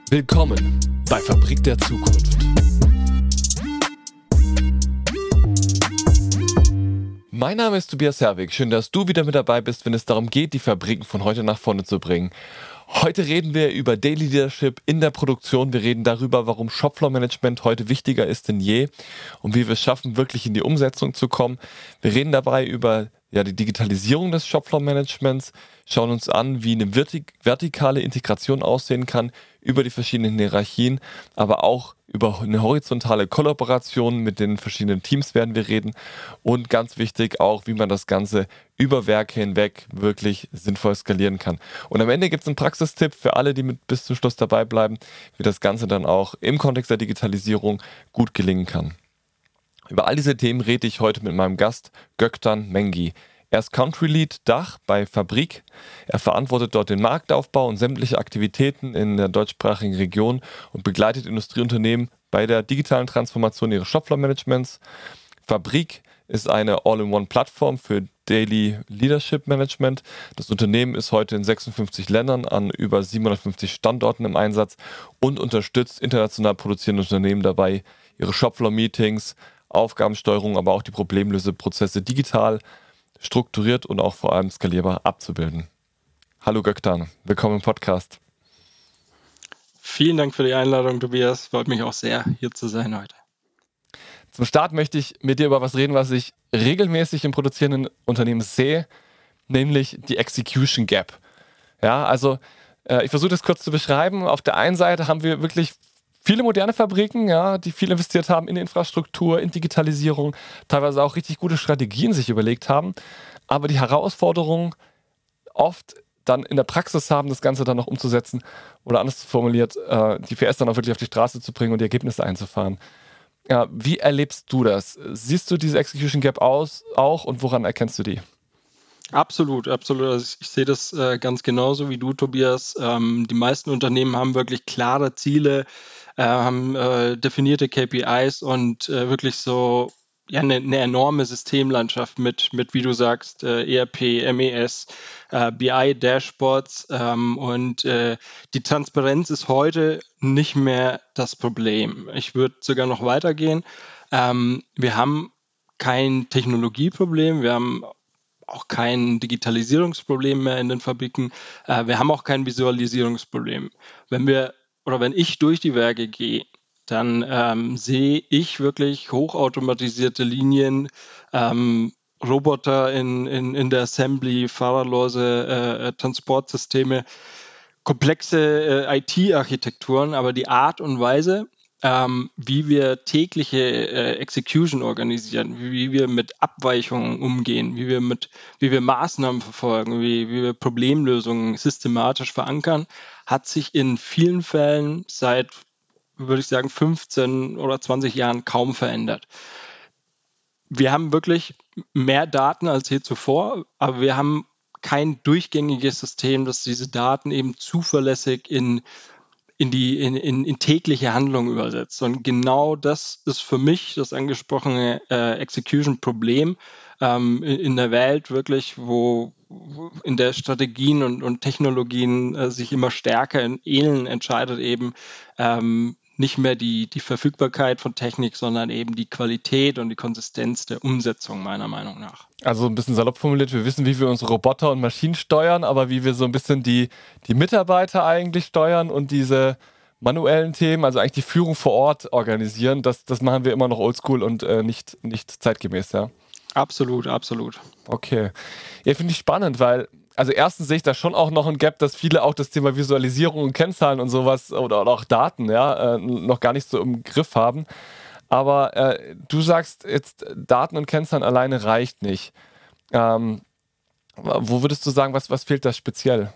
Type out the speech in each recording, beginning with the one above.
Willkommen bei Fabrik der Zukunft. Mein Name ist Tobias Herwig. Schön, dass du wieder mit dabei bist, wenn es darum geht, die Fabriken von heute nach vorne zu bringen. Heute reden wir über Daily Leadership in der Produktion. Wir reden darüber, warum Shopfloor-Management heute wichtiger ist denn je und wie wir es schaffen, wirklich in die Umsetzung zu kommen. Wir reden dabei über die Digitalisierung des Shopfloor-Managements, schauen uns an, wie eine vertikale Integration aussehen kann über die verschiedenen Hierarchien, aber auch über eine horizontale Kollaboration mit den verschiedenen Teams werden wir reden und ganz wichtig auch, wie man das Ganze über Werke hinweg wirklich sinnvoll skalieren kann. Und am Ende gibt es einen Praxistipp für alle, die bis zum Schluss dabei bleiben, wie das Ganze dann auch im Kontext der Digitalisierung gut gelingen kann. Über all diese Themen rede ich heute mit meinem Gast Göktan Mengi. Er ist Country Lead Dach bei Fabrik. Er verantwortet dort den Marktaufbau und sämtliche Aktivitäten in der deutschsprachigen Region und begleitet Industrieunternehmen bei der digitalen Transformation ihres Shopfloor-Managements. Fabrik ist eine All-in-One-Plattform für Daily Leadership Management. Das Unternehmen ist heute in 56 Ländern an über 750 Standorten im Einsatz und unterstützt international produzierende Unternehmen dabei, ihre Shopfloor-Meetings, Aufgabensteuerung, aber auch die Problemlöseprozesse digital, strukturiert und auch vor allem skalierbar abzubilden. Hallo Göktan, willkommen im Podcast. Vielen Dank für die Einladung, Tobias. Freut mich auch sehr, hier zu sein heute. Zum Start möchte ich mit dir über was reden, was ich regelmäßig im produzierenden Unternehmen sehe, nämlich die Execution Gap. Ja, also ich versuche das kurz zu beschreiben. Auf der einen Seite haben wir wirklich viele moderne Fabriken, die viel investiert haben in Infrastruktur, in Digitalisierung, teilweise auch richtig gute Strategien sich überlegt haben. Aber die Herausforderung oft dann in der Praxis haben, das Ganze dann noch umzusetzen oder anders formuliert, die PS dann auch wirklich auf die Straße zu bringen und die Ergebnisse einzufahren. Wie erlebst du das? Siehst du diese Execution Gap auch und woran erkennst du die? Absolut. Also ich sehe das ganz genauso wie du, Tobias. Die meisten Unternehmen haben wirklich klare Ziele, haben definierte KPIs und wirklich so eine enorme Systemlandschaft mit, wie du sagst, ERP, MES, BI-Dashboards und die Transparenz ist heute nicht mehr das Problem. Ich würde sogar noch weitergehen. Wir haben kein Technologieproblem, wir haben auch kein Digitalisierungsproblem mehr in den Fabriken. Wir haben auch kein Visualisierungsproblem. Wenn ich durch die Werke gehe, dann sehe ich wirklich hochautomatisierte Linien, Roboter in der Assembly, fahrerlose Transportsysteme, komplexe IT-Architekturen, aber die Art und Weise, wie wir tägliche Execution organisieren, wie wir mit Abweichungen umgehen, wie wir Maßnahmen verfolgen, wie wir Problemlösungen systematisch verankern, hat sich in vielen Fällen seit, würde ich sagen, 15 oder 20 Jahren kaum verändert. Wir haben wirklich mehr Daten als je zuvor, aber wir haben kein durchgängiges System, das diese Daten eben zuverlässig in tägliche Handlung übersetzt. Und genau das ist für mich das angesprochene Execution-Problem in der Welt wirklich, wo in der Strategien und Technologien sich immer stärker ähneln, entscheidet eben nicht mehr die Verfügbarkeit von Technik, sondern eben die Qualität und die Konsistenz der Umsetzung, meiner Meinung nach. Also ein bisschen salopp formuliert, wir wissen, wie wir unsere Roboter und Maschinen steuern, aber wie wir so ein bisschen die Mitarbeiter eigentlich steuern und diese manuellen Themen, also eigentlich die Führung vor Ort organisieren, das machen wir immer noch oldschool und nicht zeitgemäß, ja? Absolut. Okay. Ja, finde ich spannend, weil also erstens sehe ich da schon auch noch ein Gap, dass viele auch das Thema Visualisierung und Kennzahlen und sowas oder auch Daten noch gar nicht so im Griff haben. Aber du sagst jetzt, Daten und Kennzahlen alleine reicht nicht. Wo würdest du sagen, was fehlt da speziell?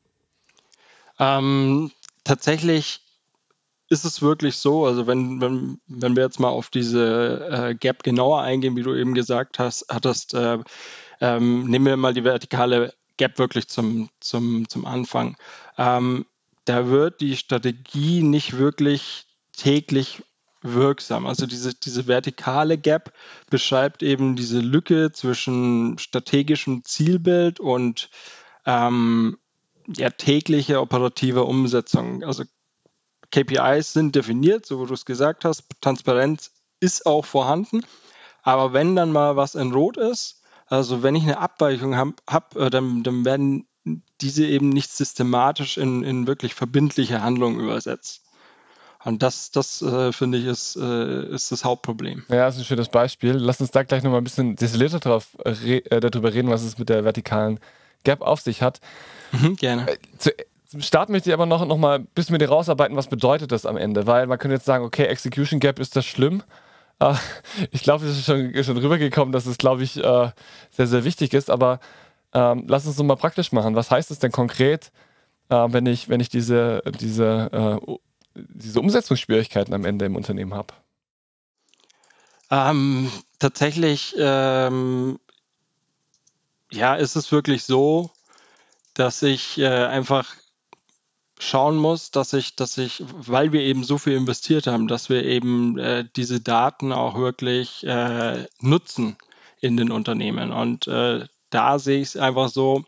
Tatsächlich ist es wirklich so, also wenn wir jetzt mal auf diese Gap genauer eingehen, wie du eben gesagt hattest, nehmen wir mal die vertikale Gap wirklich zum Anfang. Da wird die Strategie nicht wirklich täglich wirksam. Also diese vertikale Gap beschreibt eben diese Lücke zwischen strategischem Zielbild und tägliche operative Umsetzung. Also KPIs sind definiert, so wie du es gesagt hast, Transparenz ist auch vorhanden, aber wenn dann mal was in Rot ist, also wenn ich eine Abweichung habe, dann werden diese eben nicht systematisch in wirklich verbindliche Handlungen übersetzt. Und das finde ich, ist das Hauptproblem. Ja, das ist ein schönes Beispiel. Lass uns da gleich nochmal ein bisschen detaillierter darüber reden, was es mit der vertikalen Gap auf sich hat. Gerne. Zum Start möchte ich aber noch mal ein bisschen mit dir rausarbeiten, was bedeutet das am Ende? Weil man könnte jetzt sagen, okay, Execution Gap, ist das schlimm? Ich glaube, es ist schon rübergekommen, dass es, glaube ich, sehr, sehr wichtig ist. Aber lass uns es mal praktisch machen. Was heißt es denn konkret, wenn ich diese Umsetzungsschwierigkeiten am Ende im Unternehmen habe? Tatsächlich, ist es wirklich so, dass ich einfach schauen muss, dass ich, weil wir eben so viel investiert haben, dass wir eben diese Daten auch wirklich nutzen in den Unternehmen. Und da sehe ich es einfach so,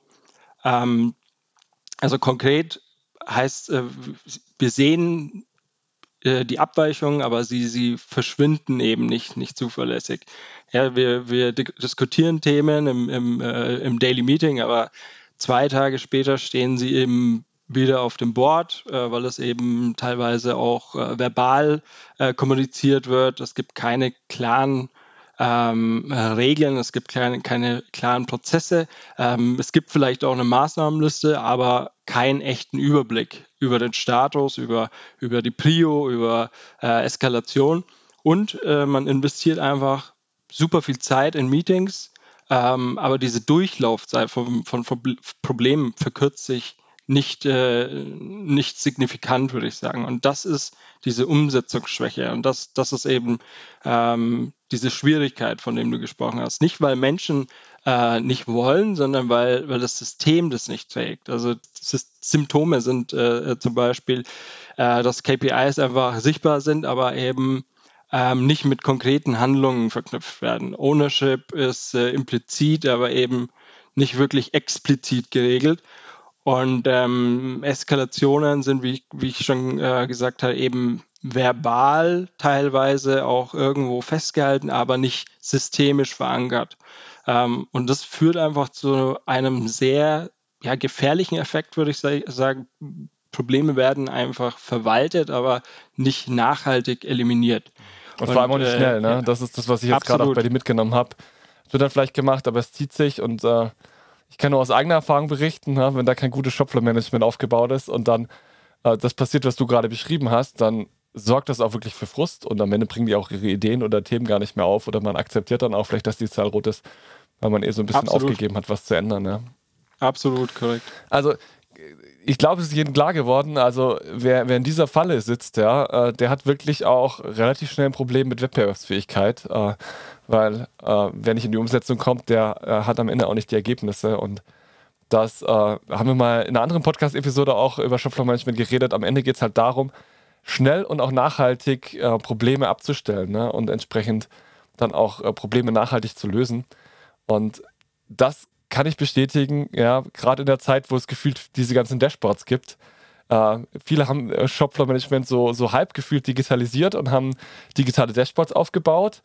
also konkret heißt, wir sehen die Abweichungen, aber sie verschwinden eben nicht zuverlässig. Ja, wir diskutieren Themen im Daily Meeting, aber 2 Tage später stehen sie eben wieder auf dem Board, weil es eben teilweise auch verbal kommuniziert wird. Es gibt keine klaren Regeln, es gibt keine klaren Prozesse. Es gibt vielleicht auch eine Maßnahmenliste, aber keinen echten Überblick über den Status, über die Prio, über Eskalation. Und man investiert einfach super viel Zeit in Meetings, aber diese Durchlaufzeit von Problemen verkürzt sich nicht signifikant, würde ich sagen. Und das ist diese Umsetzungsschwäche. Und das ist eben diese Schwierigkeit, von dem du gesprochen hast. Nicht, weil Menschen nicht wollen, sondern weil das System das nicht trägt. Also Symptome sind zum Beispiel, dass KPIs einfach sichtbar sind, aber eben nicht mit konkreten Handlungen verknüpft werden. Ownership ist implizit, aber eben nicht wirklich explizit geregelt. Und Eskalationen sind, wie ich schon gesagt habe, eben verbal teilweise auch irgendwo festgehalten, aber nicht systemisch verankert. Und das führt einfach zu einem sehr gefährlichen Effekt, würde ich sagen. Probleme werden einfach verwaltet, aber nicht nachhaltig eliminiert. Und vor allem auch nicht schnell, ne? Ja, das ist das, was ich jetzt gerade auch bei dir mitgenommen habe. Wird dann vielleicht gemacht, aber es zieht sich und ich kann nur aus eigener Erfahrung berichten, ne? Wenn da kein gutes Shopfloor-Management aufgebaut ist und dann das passiert, was du gerade beschrieben hast, dann sorgt das auch wirklich für Frust und am Ende bringen die auch ihre Ideen oder Themen gar nicht mehr auf oder man akzeptiert dann auch vielleicht, dass die Zahl rot ist, weil man so ein bisschen aufgegeben hat, was zu ändern. Ja? Absolut korrekt. Also ich glaube, es ist jedem klar geworden, also wer in dieser Falle sitzt, der hat wirklich auch relativ schnell ein Problem mit Wettbewerbsfähigkeit, weil wer nicht in die Umsetzung kommt, der hat am Ende auch nicht die Ergebnisse und das haben wir mal in einer anderen Podcast-Episode auch über Shopfloor-Management geredet. Am Ende geht es halt darum, schnell und auch nachhaltig Probleme abzustellen, ne? Und entsprechend dann auch Probleme nachhaltig zu lösen. Und das kann ich bestätigen, ja, gerade in der Zeit, wo es gefühlt diese ganzen Dashboards gibt. Viele haben Shopfloor-Management so halb gefühlt digitalisiert und haben digitale Dashboards aufgebaut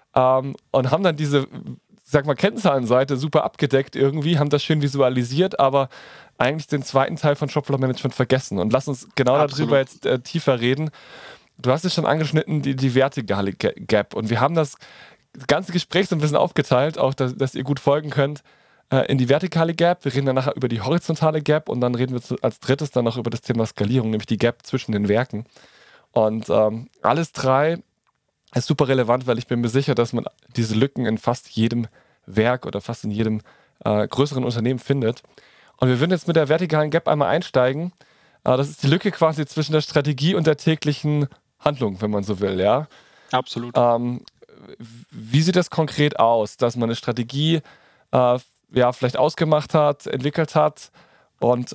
und haben dann diese, sag mal, Kennzahlenseite super abgedeckt irgendwie, haben das schön visualisiert, aber eigentlich den zweiten Teil von Shopfloor-Management vergessen. Und lass uns genau darüber jetzt tiefer reden. Du hast es schon angeschnitten, die vertikale Gap. Und wir haben das ganze Gespräch so ein bisschen aufgeteilt, auch dass ihr gut folgen könnt, in die vertikale Gap. Wir reden dann nachher über die horizontale Gap und dann reden wir als drittes dann noch über das Thema Skalierung, nämlich die Gap zwischen den Werken. Und alles drei ist super relevant, weil ich bin mir sicher, dass man diese Lücken in fast jedem Werk oder fast in jedem größeren Unternehmen findet. Und wir würden jetzt mit der vertikalen Gap einmal einsteigen. Das ist die Lücke quasi zwischen der Strategie und der täglichen Handlung, wenn man so will, ja? Absolut. Wie sieht das konkret aus, dass man eine Strategie vielleicht ausgemacht hat, entwickelt hat und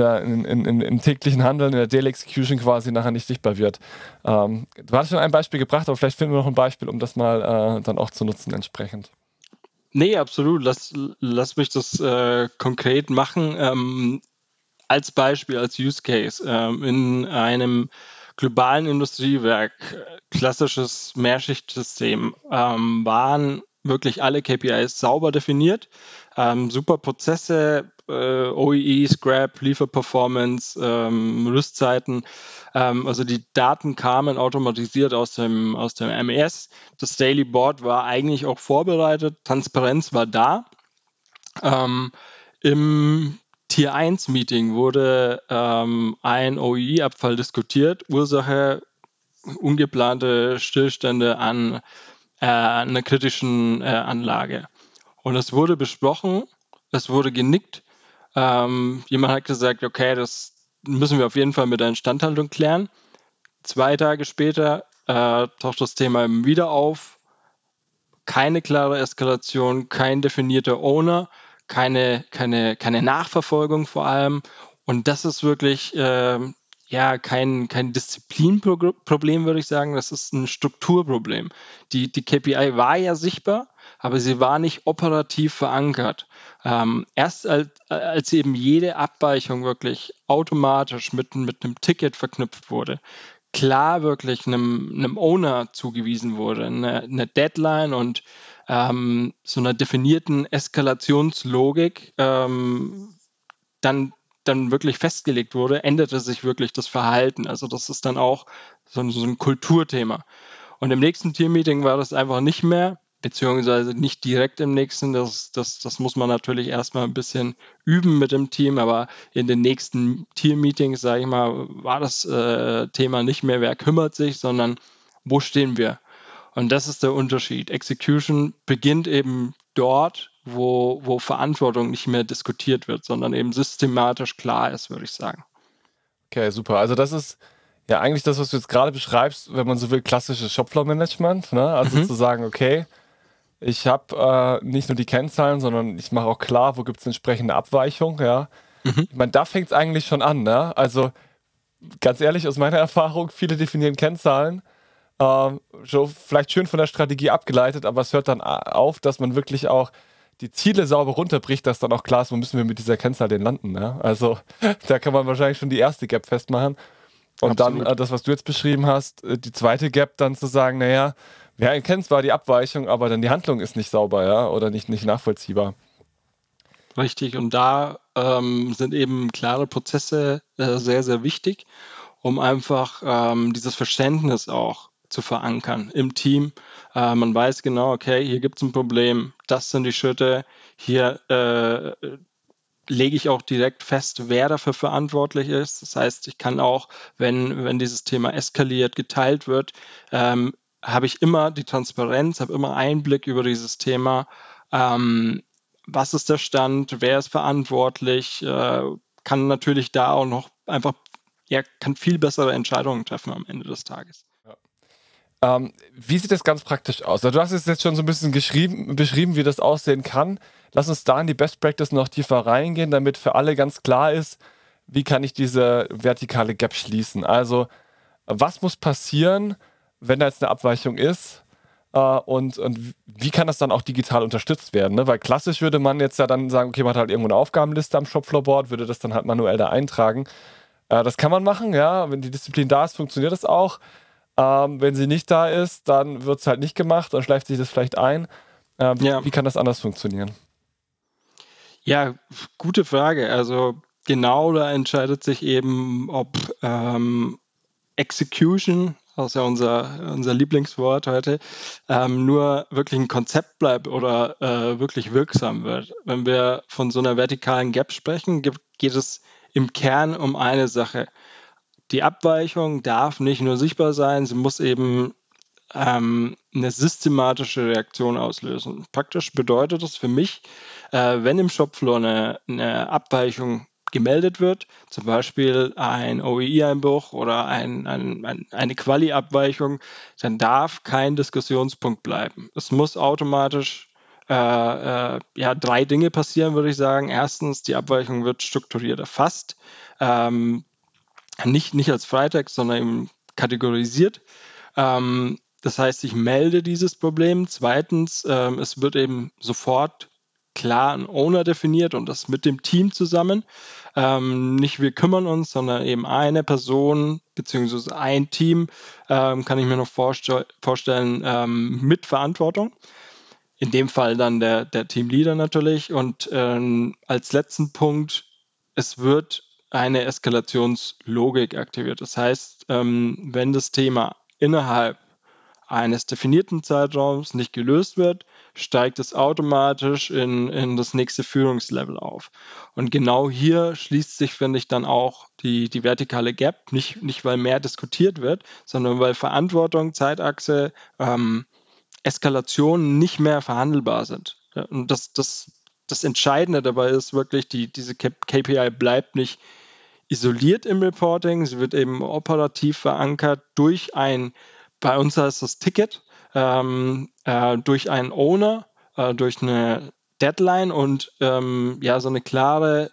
im täglichen Handeln, in der Daily Execution quasi nachher nicht sichtbar wird. Du hast schon ein Beispiel gebracht, aber vielleicht finden wir noch ein Beispiel, um das mal dann auch zu nutzen entsprechend. Nee, absolut. Lass mich das konkret machen. Als Beispiel, als Use Case. In einem globalen Industriewerk, klassisches Mehrschichtsystem, waren wirklich alle KPIs sauber definiert, super Prozesse, OEE, Scrap, Lieferperformance, Rüstzeiten. Also die Daten kamen automatisiert aus dem MES. Das Daily Board war eigentlich auch vorbereitet, Transparenz war da. Im Tier 1 Meeting wurde ein OEE-Abfall diskutiert, Ursache ungeplante Stillstände an einer kritischen Anlage. Und es wurde besprochen, es wurde genickt. Jemand hat gesagt, okay, das müssen wir auf jeden Fall mit der Instandhaltung klären. 2 Tage später taucht das Thema wieder auf. Keine klare Eskalation, kein definierter Owner, keine Nachverfolgung vor allem. Und das ist wirklich kein Disziplinproblem, würde ich sagen. Das ist ein Strukturproblem. Die KPI war ja sichtbar, aber sie war nicht operativ verankert. Erst als eben jede Abweichung wirklich automatisch mit einem Ticket verknüpft wurde, klar wirklich einem Owner zugewiesen wurde, eine Deadline und so einer definierten Eskalationslogik dann wirklich festgelegt wurde, änderte sich wirklich das Verhalten. Also das ist dann auch so ein Kulturthema. Und im nächsten Team-Meeting war das einfach nicht mehr, beziehungsweise nicht direkt im nächsten. Das muss man natürlich erstmal ein bisschen üben mit dem Team, aber in den nächsten Team-Meetings, sage ich mal, war das Thema nicht mehr, wer kümmert sich, sondern wo stehen wir? Und das ist der Unterschied. Execution beginnt eben dort, wo Verantwortung nicht mehr diskutiert wird, sondern eben systematisch klar ist, würde ich sagen. Okay, super. Also das ist ja eigentlich das, was du jetzt gerade beschreibst, wenn man so will, klassisches Shopfloor-Management. Ne? Also zu sagen, okay, ich habe nicht nur die Kennzahlen, sondern ich mache auch klar, wo gibt es entsprechende Abweichung. Ja? Ich meine, da fängt es eigentlich schon an. Ne? Also ganz ehrlich, aus meiner Erfahrung, viele definieren Kennzahlen, so vielleicht schön von der Strategie abgeleitet, aber es hört dann auf, dass man wirklich auch die Ziele sauber runterbricht, dass dann auch klar ist, wo müssen wir mit dieser Kennzahl denn landen. Ne? Also da kann man wahrscheinlich schon die erste Gap festmachen. Und Absolut. dann das, was du jetzt beschrieben hast, die zweite Gap dann zu sagen, naja, wir erkennen zwar die Abweichung, aber dann die Handlung ist nicht sauber, ja, oder nicht nachvollziehbar. Richtig, und da sind eben klare Prozesse sehr, sehr wichtig, um einfach dieses Verständnis auch zu verankern im Team. Man weiß genau, okay, hier gibt es ein Problem, das sind die Schritte, hier lege ich auch direkt fest, wer dafür verantwortlich ist. Das heißt, ich kann auch, wenn dieses Thema eskaliert, geteilt wird, habe ich immer die Transparenz, habe immer Einblick über dieses Thema. Was ist der Stand? Wer ist verantwortlich? Kann natürlich da auch noch einfach, kann viel bessere Entscheidungen treffen am Ende des Tages. Wie sieht das ganz praktisch aus? Also du hast es jetzt schon so ein bisschen beschrieben, wie das aussehen kann. Lass uns da in die Best Practice noch tiefer reingehen, damit für alle ganz klar ist, wie kann ich diese vertikale Gap schließen. Also was muss passieren, wenn da jetzt eine Abweichung ist? Und wie kann das dann auch digital unterstützt werden? Ne? Weil klassisch würde man jetzt ja dann sagen, okay, man hat halt irgendwo eine Aufgabenliste am Shopfloorboard, würde das dann halt manuell da eintragen. Das kann man machen, ja. Wenn die Disziplin da ist, funktioniert das auch. Wenn sie nicht da ist, dann wird es halt nicht gemacht, dann schleift sich das vielleicht ein. Wie kann das anders funktionieren? Ja, gute Frage. Also genau da entscheidet sich eben, ob Execution, das ist ja unser Lieblingswort heute, nur wirklich ein Konzept bleibt oder wirklich wirksam wird. Wenn wir von so einer vertikalen Gap sprechen, geht es im Kern um eine Sache. Die Abweichung darf nicht nur sichtbar sein, sie muss eben eine systematische Reaktion auslösen. Praktisch bedeutet das für mich, wenn im Shopfloor eine Abweichung gemeldet wird, zum Beispiel ein OEE-Einbruch oder eine Quali-Abweichung, dann darf kein Diskussionspunkt bleiben. Es muss automatisch 3 Dinge passieren, würde ich sagen. Erstens, die Abweichung wird strukturiert erfasst, nicht als Freitext, sondern eben kategorisiert. Das heißt, ich melde dieses Problem. Zweitens, es wird eben sofort klar einen Owner definiert und das mit dem Team zusammen. Nicht wir kümmern uns, sondern eben eine Person beziehungsweise ein Team, kann ich mir noch vorstellen, mit Verantwortung. In dem Fall dann der Teamleader natürlich. Und als letzten Punkt, es wird eine Eskalationslogik aktiviert. Das heißt, wenn das Thema innerhalb eines definierten Zeitraums nicht gelöst wird, steigt es automatisch in das nächste Führungslevel auf. Und genau hier schließt sich, finde ich, dann auch die vertikale Gap, nicht weil mehr diskutiert wird, sondern weil Verantwortung, Zeitachse, Eskalationen nicht mehr verhandelbar sind. Ja, und das Entscheidende dabei ist wirklich, diese KPI bleibt nicht isoliert im Reporting, sie wird eben operativ verankert durch bei uns heißt das Ticket, durch einen Owner, durch eine Deadline und so eine klare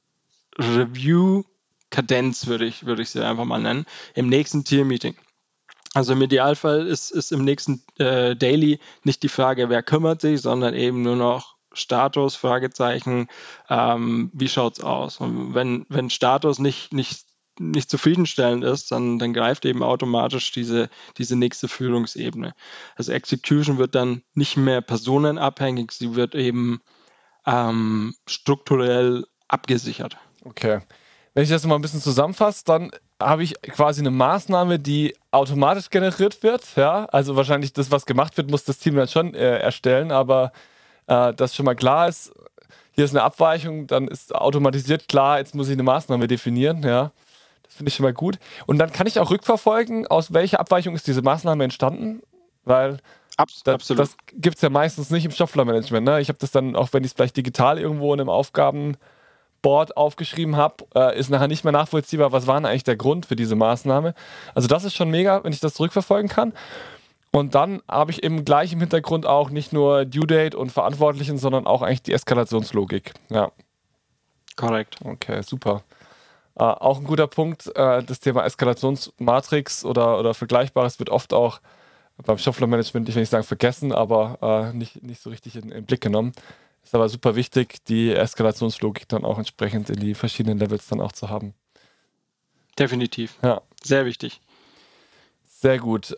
Review-Kadenz würde ich sie einfach mal nennen, im nächsten Team-Meeting. Also im Idealfall ist im nächsten Daily nicht die Frage, wer kümmert sich, sondern eben nur noch Status, Fragezeichen, wie schaut es aus? Und wenn Status nicht zufriedenstellend ist, dann greift eben automatisch diese nächste Führungsebene. Also Execution wird dann nicht mehr personenabhängig, sie wird eben strukturell abgesichert. Okay. Wenn ich das mal ein bisschen zusammenfasse, dann habe ich quasi eine Maßnahme, die automatisch generiert wird. Ja? Also wahrscheinlich das, was gemacht wird, muss das Team dann schon erstellen, aber dass schon mal klar ist, hier ist eine Abweichung, dann ist automatisiert klar, jetzt muss ich eine Maßnahme definieren. Ja? Das finde ich schon mal gut. Und dann kann ich auch rückverfolgen, aus welcher Abweichung ist diese Maßnahme entstanden, weil Absolut. das gibt es ja meistens nicht im Shopfloor-Management. Ne? Ich habe das dann, auch wenn ich es vielleicht digital irgendwo in einem Aufgabenboard aufgeschrieben habe, ist nachher nicht mehr nachvollziehbar, was war denn eigentlich der Grund für diese Maßnahme. Also das ist schon mega, wenn ich das zurückverfolgen kann. Und dann habe ich eben gleich im Hintergrund auch nicht nur Due Date und Verantwortlichen, sondern auch eigentlich die Eskalationslogik. Ja. Korrekt. Okay, super. Auch ein guter Punkt, das Thema Eskalationsmatrix oder Vergleichbares wird oft auch beim Shopfloor-Management, ich will nicht sagen vergessen, aber nicht so richtig in den Blick genommen. Ist aber super wichtig, die Eskalationslogik dann auch entsprechend in die verschiedenen Levels dann auch zu haben. Definitiv. Ja. Sehr wichtig. Sehr gut.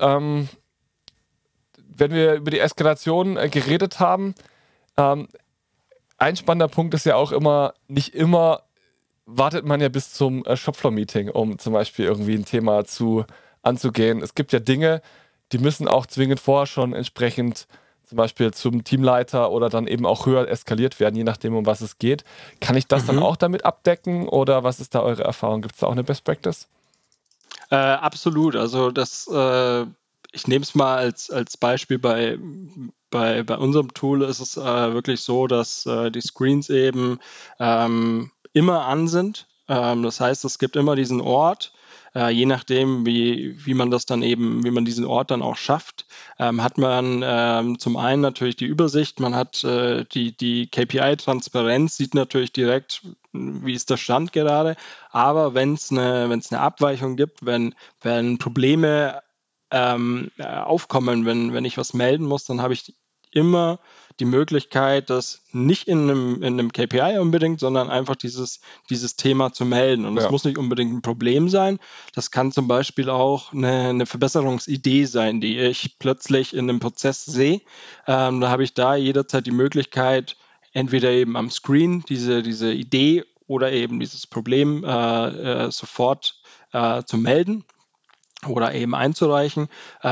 Wenn wir über die Eskalation geredet haben, ein spannender Punkt ist ja auch immer, nicht immer wartet man ja bis zum Shopfloor-Meeting, um zum Beispiel irgendwie ein Thema anzugehen. Es gibt ja Dinge, die müssen auch zwingend vorher schon entsprechend zum Beispiel zum Teamleiter oder dann eben auch höher eskaliert werden, je nachdem, um was es geht. Kann ich das dann auch damit abdecken oder was ist da eure Erfahrung? Gibt es da auch eine Best Practice? Absolut. Also ich nehme es mal als Beispiel bei unserem Tool ist es wirklich so, dass die Screens eben immer an sind. Das heißt, es gibt immer diesen Ort. Je nachdem, wie man diesen Ort dann auch schafft, hat man zum einen natürlich die Übersicht, man hat die KPI-Transparenz, sieht natürlich direkt, wie ist der Stand gerade, aber wenn es eine Abweichung gibt, wenn Probleme aufkommen, wenn ich was melden muss, dann habe ich immer die Möglichkeit, das nicht in einem KPI unbedingt, sondern einfach dieses Thema zu melden. Und das muss nicht unbedingt ein Problem sein. Das kann zum Beispiel auch eine Verbesserungsidee sein, die ich plötzlich in einem Prozess sehe. Da habe ich da jederzeit die Möglichkeit, entweder eben am Screen diese Idee oder eben dieses Problem sofort zu melden oder eben einzureichen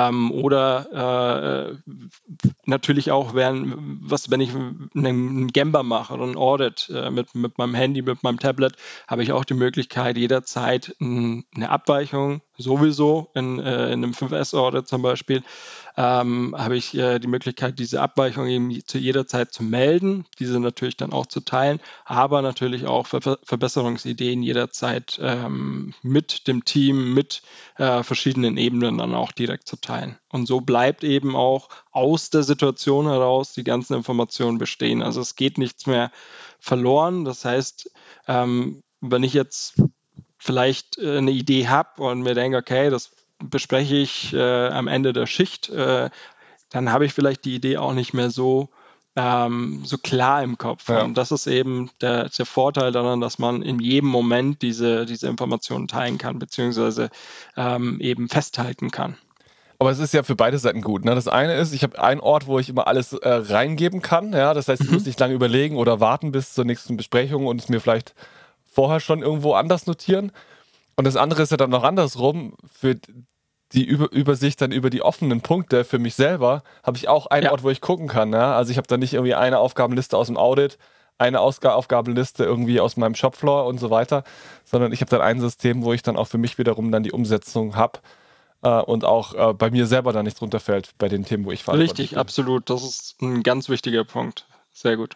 oder natürlich auch, wenn ich einen Gemba mache oder ein Audit mit meinem Handy, mit meinem Tablet, habe ich auch die Möglichkeit, jederzeit eine Abweichung, sowieso in einem 5S-Audit zum Beispiel, habe ich die Möglichkeit, diese Abweichung eben zu jeder Zeit zu melden, diese natürlich dann auch zu teilen, aber natürlich auch Verbesserungsideen jederzeit mit dem Team, mit verschiedenen Ebenen dann auch direkt zu teilen. Und so bleibt eben auch aus der Situation heraus die ganzen Informationen bestehen. Also es geht nichts mehr verloren. Das heißt, wenn ich jetzt vielleicht eine Idee habe und mir denke, okay, das bespreche ich am Ende der Schicht, dann habe ich vielleicht die Idee auch nicht mehr so so klar im Kopf. Ja. Und das ist eben der Vorteil daran, dass man in jedem Moment diese Informationen teilen kann, beziehungsweise eben festhalten kann. Aber es ist ja für beide Seiten gut. Ne? Das eine ist, ich habe einen Ort, wo ich immer alles reingeben kann. Ja? Das heißt, ich muss nicht lange überlegen oder warten bis zur nächsten Besprechung und es mir vielleicht vorher schon irgendwo anders notieren. Und das andere ist ja dann noch andersrum. Für die Übersicht dann über die offenen Punkte für mich selber habe ich auch einen Ort, wo ich gucken kann. Ja? Also ich habe dann nicht irgendwie eine Aufgabenliste aus dem Audit, eine Aufgabenliste irgendwie aus meinem Shopfloor und so weiter, sondern ich habe dann ein System, wo ich dann auch für mich wiederum dann die Umsetzung habe. Und auch bei mir selber da nicht drunter fällt, bei den Themen, wo ich verantwortlich Richtig, bin. absolut. Das ist ein ganz wichtiger Punkt. Sehr gut.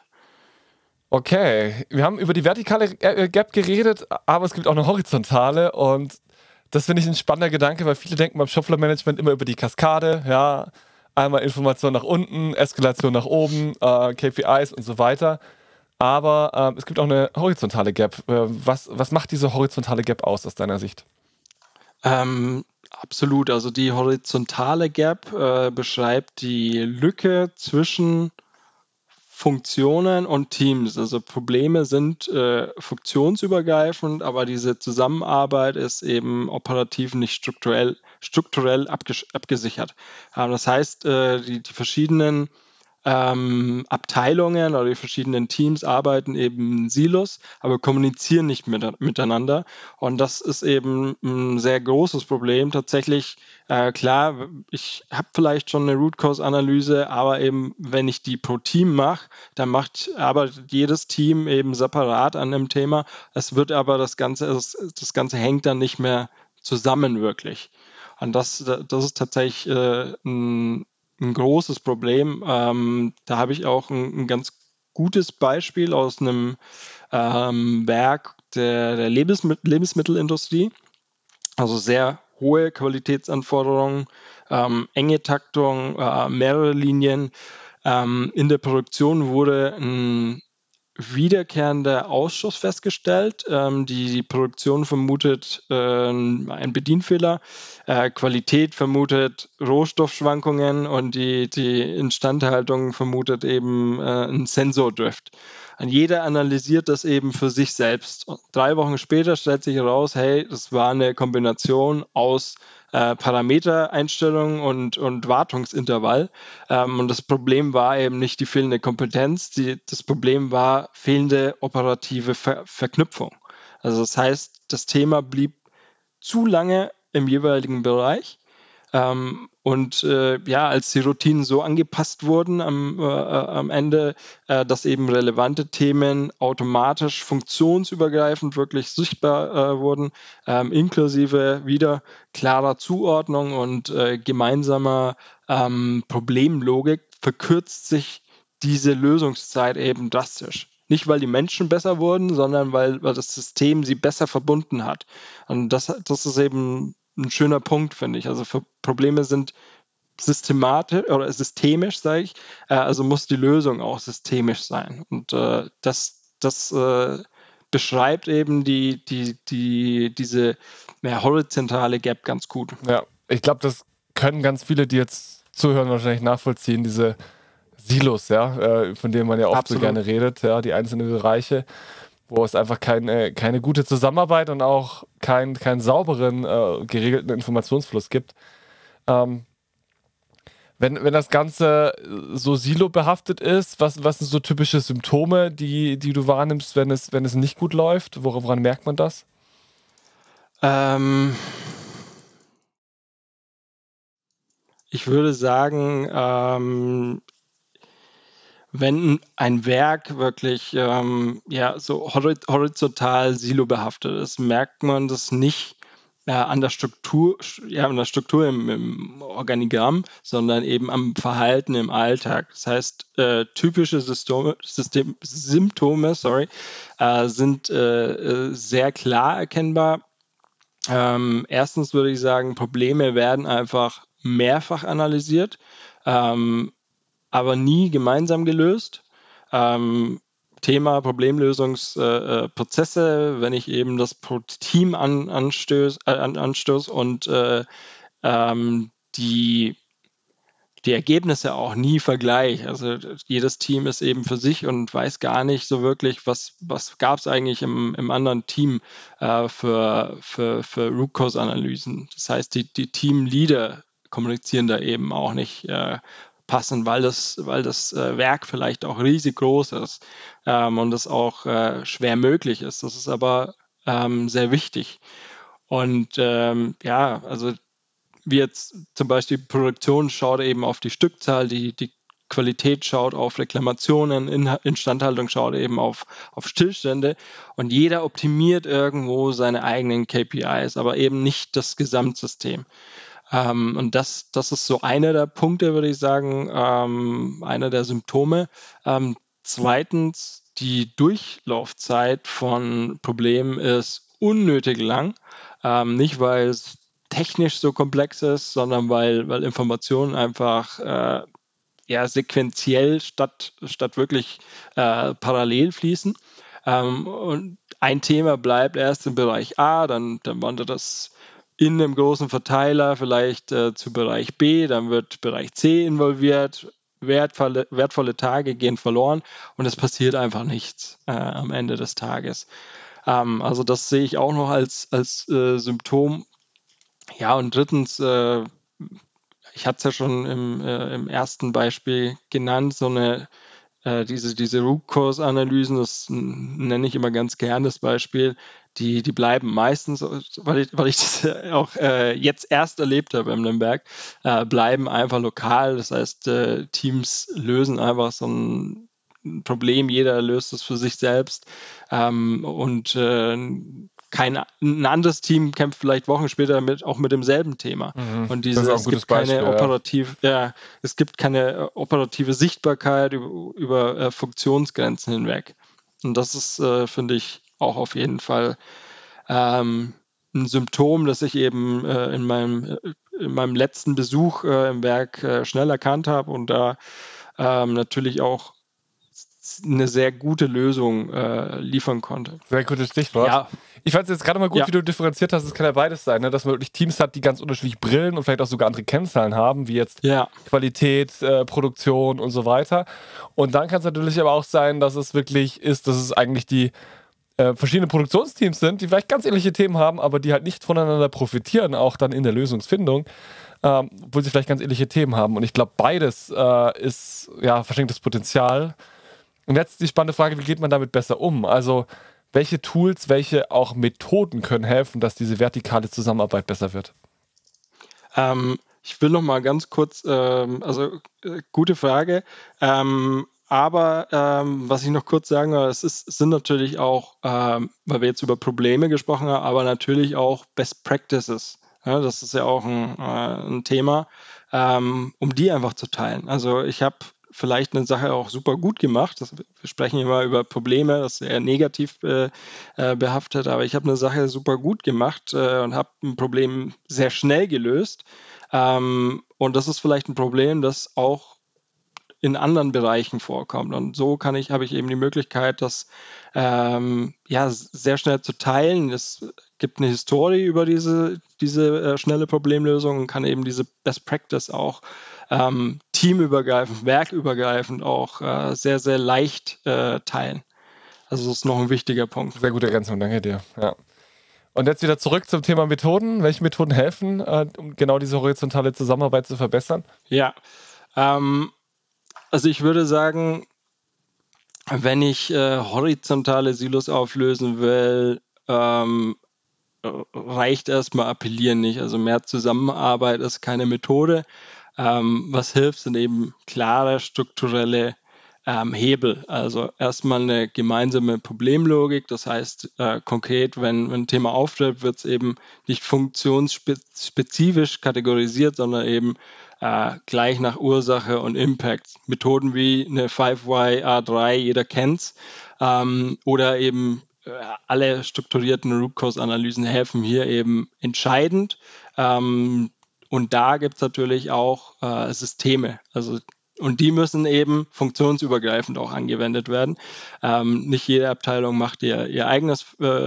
Okay, wir haben über die vertikale Gap geredet, aber es gibt auch eine horizontale und das finde ich ein spannender Gedanke, weil viele denken beim Shopfloor-Management immer über die Kaskade, ja, einmal Information nach unten, Eskalation nach oben, KPIs und so weiter. Aber es gibt auch eine horizontale Gap. Was macht diese horizontale Gap aus deiner Sicht? Absolut. Also die horizontale Gap beschreibt die Lücke zwischen Funktionen und Teams. Also Probleme sind funktionsübergreifend, aber diese Zusammenarbeit ist eben operativ nicht strukturell abgesichert. Das heißt, die verschiedenen Abteilungen oder die verschiedenen Teams arbeiten eben in Silos, aber kommunizieren nicht miteinander. Und das ist eben ein sehr großes Problem. Tatsächlich, klar, ich habe vielleicht schon eine Root Cause Analyse, aber eben, wenn ich die pro Team mache, dann arbeitet jedes Team eben separat an dem Thema. Es wird aber das Ganze hängt dann nicht mehr zusammen wirklich. Und das ist tatsächlich ein großes Problem. Da habe ich auch ein ganz gutes Beispiel aus einem Werk der Lebensmittelindustrie. Also sehr hohe Qualitätsanforderungen, enge Taktung, mehrere Linien. In der Produktion wurde ein wiederkehrender Ausschuss festgestellt. Die Produktion vermutet einen Bedienfehler, Qualität vermutet Rohstoffschwankungen und die Instandhaltung vermutet eben einen Sensordrift. Und jeder analysiert das eben für sich selbst. Und 3 Wochen später stellt sich heraus, hey, das war eine Kombination aus Parametereinstellungen und Wartungsintervall. Und das Problem war eben nicht die fehlende Kompetenz, das Problem war fehlende operative Verknüpfung. Also das heißt, das Thema blieb zu lange im jeweiligen Bereich. Als die Routinen so angepasst wurden am Ende, dass eben relevante Themen automatisch funktionsübergreifend wirklich sichtbar wurden, inklusive wieder klarer Zuordnung und gemeinsamer Problemlogik, verkürzt sich diese Lösungszeit eben drastisch. Nicht, weil die Menschen besser wurden, sondern weil das System sie besser verbunden hat. Und das ist eben ein schöner Punkt, finde ich. Also Probleme sind systematisch oder systemisch, sage ich. Also muss die Lösung auch systemisch sein. Und das beschreibt eben diese horizontale Gap ganz gut. Ja, ich glaube, das können ganz viele, die jetzt zuhören, wahrscheinlich nachvollziehen, diese Silos, ja, von denen man ja oft Absolut. so gerne redet, ja, die einzelnen Bereiche, wo es einfach keine gute Zusammenarbeit und auch keinen sauberen, geregelten Informationsfluss gibt. Wenn das Ganze so silobehaftet ist, was sind so typische Symptome, die du wahrnimmst, wenn es nicht gut läuft? Woran merkt man das? Ich würde sagen, wenn ein Werk wirklich so horizontal silobehaftet ist, merkt man das nicht an der Struktur im Organigramm, sondern eben am Verhalten im Alltag. Das heißt, typische Symptome sind sehr klar erkennbar. Erstens würde ich sagen, Probleme werden einfach mehrfach analysiert, aber nie gemeinsam gelöst. Thema Problemlösungsprozesse, wenn ich eben das pro Team anstoße und die die Ergebnisse auch nie vergleiche. Also jedes Team ist eben für sich und weiß gar nicht so wirklich, was gab es eigentlich im anderen Team für Root Cause Analysen. Das heißt, die Teamleader kommunizieren da eben auch nicht passend, weil das Werk vielleicht auch riesig groß ist und das auch schwer möglich ist. Das ist aber sehr wichtig. Und also wie jetzt zum Beispiel die Produktion schaut eben auf die Stückzahl, die Qualität schaut auf Reklamationen, Instandhaltung schaut eben auf Stillstände und jeder optimiert irgendwo seine eigenen KPIs, aber eben nicht das Gesamtsystem. Und das ist so einer der Punkte, würde ich sagen, einer der Symptome. Zweitens, die Durchlaufzeit von Problemen ist unnötig lang. Nicht, weil es technisch so komplex ist, sondern weil Informationen einfach sequenziell statt wirklich parallel fließen. Und ein Thema bleibt erst im Bereich A, dann wandert das in einem großen Verteiler vielleicht zu Bereich B, dann wird Bereich C involviert, wertvolle Tage gehen verloren und es passiert einfach nichts am Ende des Tages. Also das sehe ich auch noch als Symptom. Ja, und drittens, ich hatte es ja schon im ersten Beispiel genannt, so diese Root Cause Analysen, das nenne ich immer ganz gern das Beispiel, die bleiben meistens, weil ich das auch jetzt erst erlebt habe im Lemberg, bleiben einfach lokal. Das heißt, Teams lösen einfach so ein Problem, jeder löst es für sich selbst und ein anderes Team kämpft vielleicht Wochen später auch mit demselben Thema. Und das ist auch ein gutes Beispiel. Es gibt keine operative Sichtbarkeit über Funktionsgrenzen hinweg. Und das ist, finde ich, auch auf jeden Fall ein Symptom, das ich eben in meinem letzten Besuch im Werk schnell erkannt habe und da natürlich auch eine sehr gute Lösung liefern konnte. Sehr gutes Stichwort. Ja. Ich fand es jetzt gerade mal gut, wie du differenziert hast, es kann ja beides sein, ne? Dass man wirklich Teams hat, die ganz unterschiedlich Brillen und vielleicht auch sogar andere Kennzahlen haben, wie jetzt Qualität, Produktion und so weiter. Und dann kann es natürlich aber auch sein, dass es wirklich ist, dass es eigentlich die verschiedene Produktionsteams sind, die vielleicht ganz ähnliche Themen haben, aber die halt nicht voneinander profitieren, auch dann in der Lösungsfindung, wo sie vielleicht ganz ähnliche Themen haben. Und ich glaube, beides ist verschenktes Potenzial. Und jetzt die spannende Frage, wie geht man damit besser um? Also welche Tools, welche auch Methoden können helfen, dass diese vertikale Zusammenarbeit besser wird? Ich will noch mal ganz kurz, gute Frage, aber was ich noch kurz sagen will, es sind natürlich auch, weil wir jetzt über Probleme gesprochen haben, aber natürlich auch Best Practices. Ja, das ist ja auch ein Thema, um die einfach zu teilen. Also ich habe vielleicht eine Sache auch super gut gemacht. Wir sprechen immer über Probleme, das ist eher negativ behaftet, aber ich habe eine Sache super gut gemacht und habe ein Problem sehr schnell gelöst. Und das ist vielleicht ein Problem, das auch in anderen Bereichen vorkommt. Und so habe ich eben die Möglichkeit, das sehr schnell zu teilen. Es gibt eine Historie über diese schnelle Problemlösung und kann eben diese Best Practice auch teamübergreifend, werkübergreifend auch sehr, sehr leicht teilen. Also das ist noch ein wichtiger Punkt. Sehr gute Ergänzung, danke dir. Ja. Und jetzt wieder zurück zum Thema Methoden. Welche Methoden helfen, um genau diese horizontale Zusammenarbeit zu verbessern? Ja, also ich würde sagen, wenn ich horizontale Silos auflösen will, reicht erstmal appellieren nicht. Also mehr Zusammenarbeit ist keine Methode. Was hilft, sind eben klare strukturelle Hebel. Also erstmal eine gemeinsame Problemlogik. Das heißt konkret, wenn ein Thema auftritt, wird es eben nicht funktionsspezifisch kategorisiert, sondern eben gleich nach Ursache und Impact. Methoden wie eine 5Y-A3, jeder kennt's, oder eben alle strukturierten Root Cause Analysen helfen hier eben entscheidend. Und da gibt es natürlich auch Systeme. Und die müssen eben funktionsübergreifend auch angewendet werden. Nicht jede Abteilung macht ihr eigenes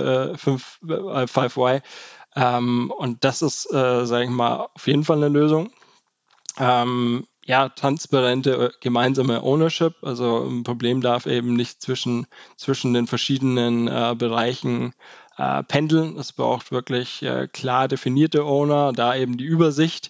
5Y. Und das ist, sage ich mal, auf jeden Fall eine Lösung. transparente gemeinsame Ownership. Also ein Problem darf eben nicht zwischen den verschiedenen Bereichen pendeln. Es braucht wirklich klar definierte Owner, da eben die Übersicht.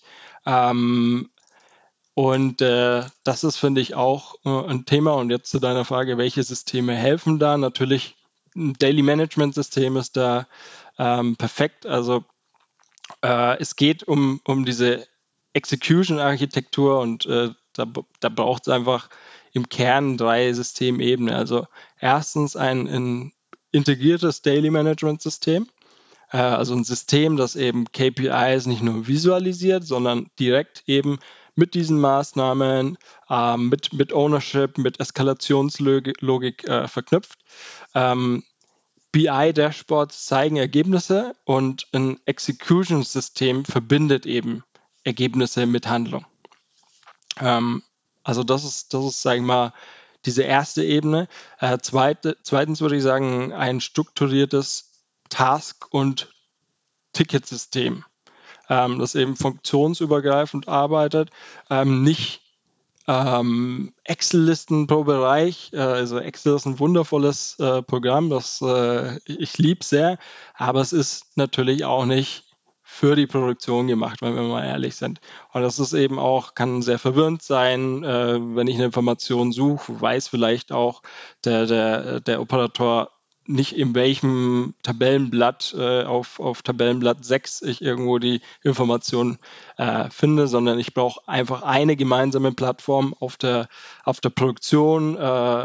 Und das ist, finde ich, auch ein Thema. Und jetzt zu deiner Frage, welche Systeme helfen da? Natürlich ein Daily Management System ist da perfekt. Also es geht um diese Execution-Architektur und da braucht es einfach im Kern 3 Systemebenen. Also erstens ein integriertes Daily Management System, also ein System, das eben KPIs nicht nur visualisiert, sondern direkt eben mit diesen Maßnahmen, mit Ownership, mit Eskalationslogik verknüpft. BI-Dashboards zeigen Ergebnisse und ein Execution-System verbindet eben Ergebnisse mit Handlung. Also das ist, sage ich mal, diese erste Ebene. Zweitens würde ich sagen, ein strukturiertes Task- und Ticketsystem, das eben funktionsübergreifend arbeitet, nicht Excel-Listen pro Bereich. Also Excel ist ein wundervolles Programm, das ich liebe sehr, aber es ist natürlich auch nicht für die Produktion gemacht, wenn wir mal ehrlich sind. Und das ist eben auch, kann sehr verwirrend sein, wenn ich eine Information suche, weiß vielleicht auch der Operator nicht, in welchem Tabellenblatt auf Tabellenblatt 6 ich irgendwo die Information finde, sondern ich brauche einfach eine gemeinsame Plattform auf der Produktion,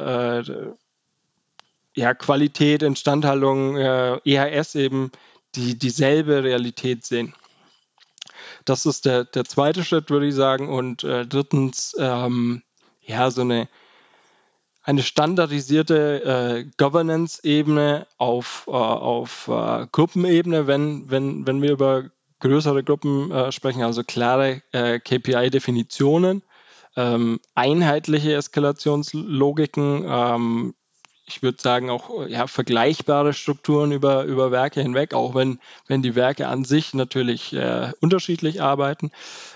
Qualität, Instandhaltung, EHS eben, die dieselbe Realität sehen. Das ist der zweite Schritt, würde ich sagen. Und drittens, so eine standardisierte Governance-Ebene auf Gruppenebene, wenn wir über größere Gruppen sprechen, also klare KPI-Definitionen, einheitliche Eskalationslogiken, ich würde sagen auch vergleichbare Strukturen über Werke hinweg, auch wenn die Werke an sich natürlich unterschiedlich arbeiten.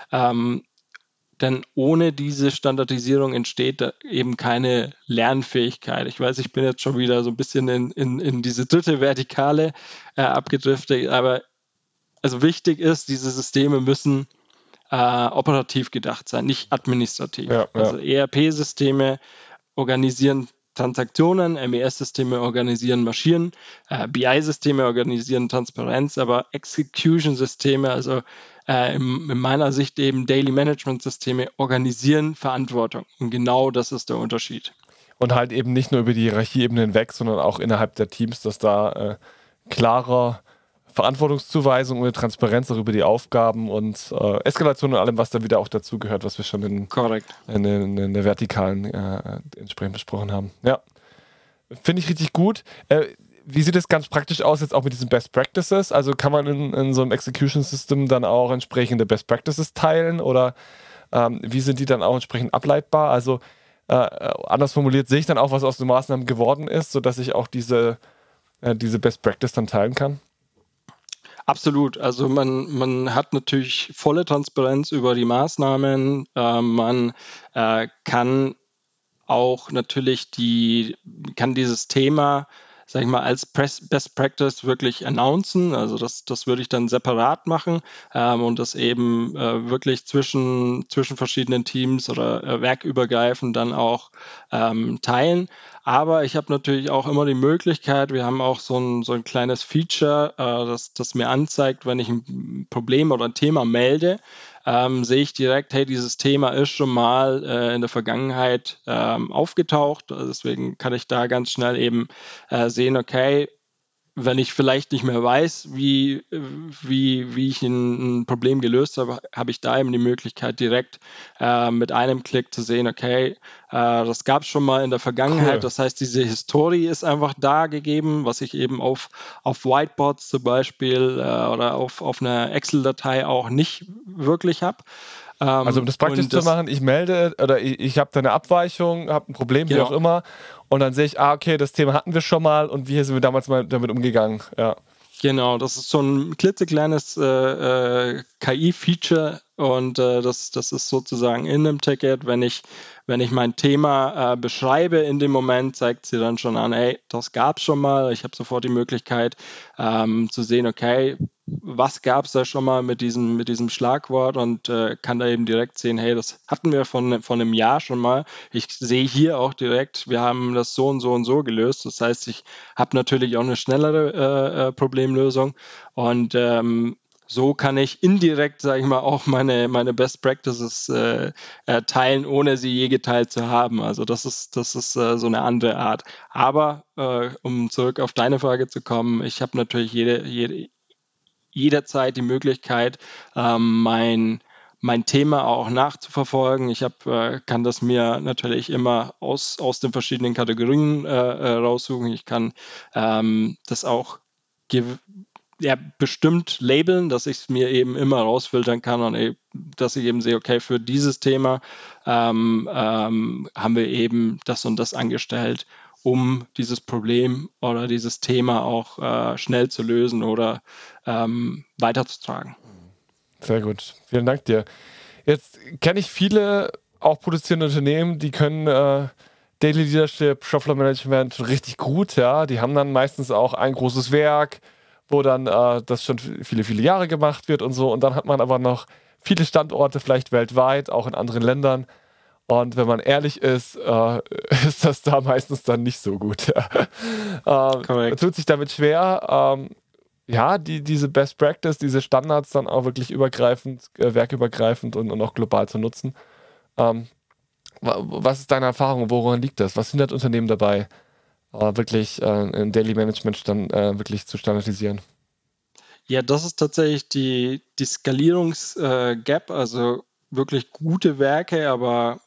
Denn ohne diese Standardisierung entsteht da eben keine Lernfähigkeit. Ich weiß, ich bin jetzt schon wieder so ein bisschen in diese dritte Vertikale abgedriftet, aber also wichtig ist, diese Systeme müssen operativ gedacht sein, nicht administrativ. Ja. Also ERP-Systeme organisieren Transaktionen, MES-Systeme organisieren Maschinen, BI-Systeme organisieren Transparenz, aber Execution-Systeme, also in meiner Sicht eben Daily Management-Systeme, organisieren Verantwortung. Und genau das ist der Unterschied. Und halt eben nicht nur über die Hierarchieebene hinweg, sondern auch innerhalb der Teams, dass da klarer Verantwortungszuweisung und Transparenz auch über die Aufgaben und Eskalation und allem, was da wieder auch dazugehört, was wir schon in der Vertikalen entsprechend besprochen haben. Ja, finde ich richtig gut. Wie sieht es ganz praktisch aus jetzt auch mit diesen Best Practices? Also kann man in so einem Execution System dann auch entsprechende Best Practices teilen oder wie sind die dann auch entsprechend ableitbar? Also anders formuliert, sehe ich dann auch, was aus den Maßnahmen geworden ist, sodass ich auch diese Best Practice dann teilen kann? Absolut. Also man hat natürlich volle Transparenz über die Maßnahmen. Man kann auch natürlich dieses Thema, sag ich mal, als Best Practice wirklich announcen. Also das würde ich dann separat machen und das eben wirklich zwischen verschiedenen Teams oder werkübergreifend dann auch teilen. Aber ich habe natürlich auch immer die Möglichkeit, wir haben auch so ein kleines Feature, das mir anzeigt, wenn ich ein Problem oder ein Thema melde, sehe ich direkt, hey, dieses Thema ist schon mal in der Vergangenheit aufgetaucht. Deswegen kann ich da ganz schnell eben sehen, okay, wenn ich vielleicht nicht mehr weiß, wie ich ein Problem gelöst habe, habe ich da eben die Möglichkeit, direkt mit einem Klick zu sehen, okay, das gab es schon mal in der Vergangenheit. Cool. Das heißt, diese Historie ist einfach da gegeben, was ich eben auf Whiteboards zum Beispiel oder auf einer Excel-Datei auch nicht wirklich habe. Also um das praktisch zu machen, ich melde oder ich habe da eine Abweichung, habe ein Problem, wie auch immer, und dann sehe ich, okay, das Thema hatten wir schon mal und wie sind wir damals mal damit umgegangen. Ja. Genau, das ist so ein klitzekleines KI-Feature und das ist sozusagen in einem Ticket. Wenn ich mein Thema beschreibe, in dem Moment zeigt sie dann schon an, hey, das gab es schon mal. Ich habe sofort die Möglichkeit zu sehen, okay, was gab es da schon mal mit diesem Schlagwort und kann da eben direkt sehen, hey, das hatten wir von einem Jahr schon mal. Ich sehe hier auch direkt, wir haben das so und so und so gelöst. Das heißt, ich habe natürlich auch eine schnellere Problemlösung und so kann ich indirekt, sage ich mal, auch meine Best Practices teilen, ohne sie je geteilt zu haben. Also das ist so eine andere Art. Aber um zurück auf deine Frage zu kommen, ich habe natürlich jederzeit die Möglichkeit, mein Thema auch nachzuverfolgen. Kann das mir natürlich immer aus den verschiedenen Kategorien raussuchen. Ich kann das auch bestimmt labeln, dass ich es mir eben immer rausfiltern kann und dass ich eben sehe, okay, für dieses Thema haben wir eben das und das angestellt, um dieses Problem oder dieses Thema auch schnell zu lösen oder weiterzutragen. Sehr gut. Vielen Dank dir. Jetzt kenne ich viele auch produzierende Unternehmen, die können Daily Leadership, Shopfloor Management richtig gut. Ja, die haben dann meistens auch ein großes Werk, wo dann das schon viele, viele Jahre gemacht wird und so. Und dann hat man aber noch viele Standorte, vielleicht weltweit, auch in anderen Ländern. Und wenn man ehrlich ist, ist das da meistens dann nicht so gut. Man tut sich damit schwer, ja, diese Best Practice, diese Standards dann auch wirklich übergreifend, werkübergreifend und auch global zu nutzen. Was ist deine Erfahrung? Woran liegt das? Was hindert Unternehmen dabei, wirklich ein Daily Management wirklich zu standardisieren? Ja, das ist tatsächlich die Skalierungs-Gap, also wirklich gute Werke, aber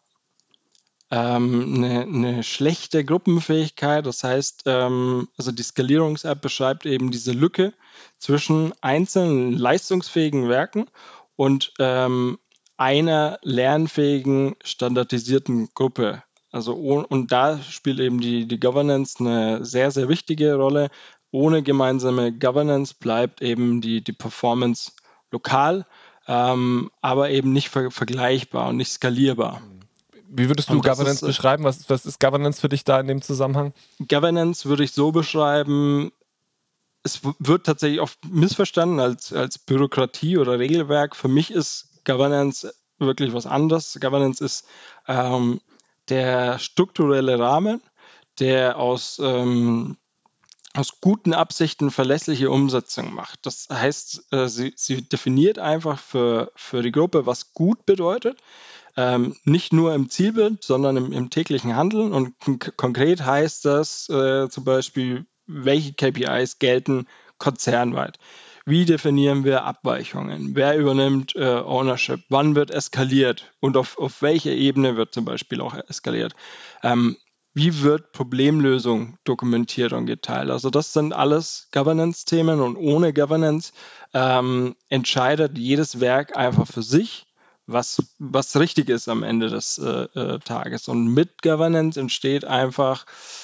eine schlechte Gruppenfähigkeit. Das heißt, also die Skalierungs-App beschreibt eben diese Lücke zwischen einzelnen leistungsfähigen Werken und einer lernfähigen, standardisierten Gruppe. Also, und da spielt eben die Governance eine sehr, sehr wichtige Rolle. Ohne gemeinsame Governance bleibt eben die Performance lokal, aber eben nicht vergleichbar und nicht skalierbar. Wie würdest du Und das Governance ist beschreiben? Was ist Governance für dich da in dem Zusammenhang? Governance würde ich so beschreiben, es wird tatsächlich oft missverstanden als Bürokratie oder Regelwerk. Für mich ist Governance wirklich was anderes. Governance ist der strukturelle Rahmen, der aus guten Absichten verlässliche Umsetzung macht. Das heißt, sie definiert einfach für die Gruppe, was gut bedeutet, nicht nur im Zielbild, sondern im täglichen Handeln. Und konkret heißt das zum Beispiel, welche KPIs gelten konzernweit. Wie definieren wir Abweichungen? Wer übernimmt Ownership? Wann wird eskaliert? Und auf welcher Ebene wird zum Beispiel auch eskaliert? Wie wird Problemlösung dokumentiert und geteilt? Also das sind alles Governance-Themen und ohne Governance entscheidet jedes Werk einfach für sich, was richtig ist am Ende des Tages. Und mit Governance entsteht einfach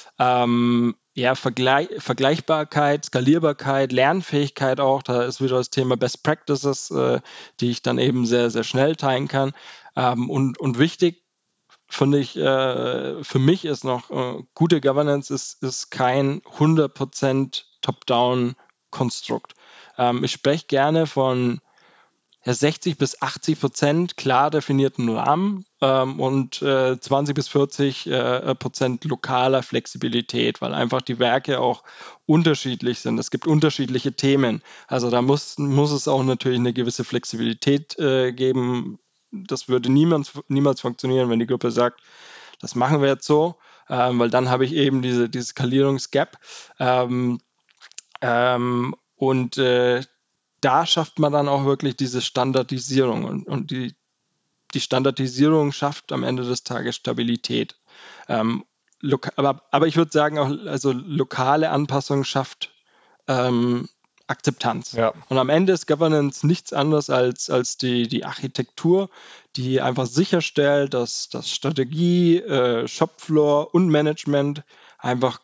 Vergleichbarkeit, Skalierbarkeit, Lernfähigkeit auch. Da ist wieder das Thema Best Practices, die ich dann eben sehr, sehr schnell teilen kann. Und wichtig finde ich, für mich ist noch, gute Governance ist kein 100% Top-Down-Konstrukt. Ich spreche gerne von 60-80% klar definierten Rahmen und 20-40% lokaler Flexibilität, weil einfach die Werke auch unterschiedlich sind. Es gibt unterschiedliche Themen. Also da muss es auch natürlich eine gewisse Flexibilität geben. Das würde niemals funktionieren, wenn die Gruppe sagt, das machen wir jetzt so, weil dann habe ich eben diese Skalierungsgap. Und da schafft man dann auch wirklich diese Standardisierung und die Standardisierung schafft am Ende des Tages Stabilität. Aber ich würde sagen, auch also lokale Anpassung schafft Akzeptanz. Ja. Und am Ende ist Governance nichts anderes als die Architektur, die einfach sicherstellt, dass Strategie, Shopfloor und Management einfach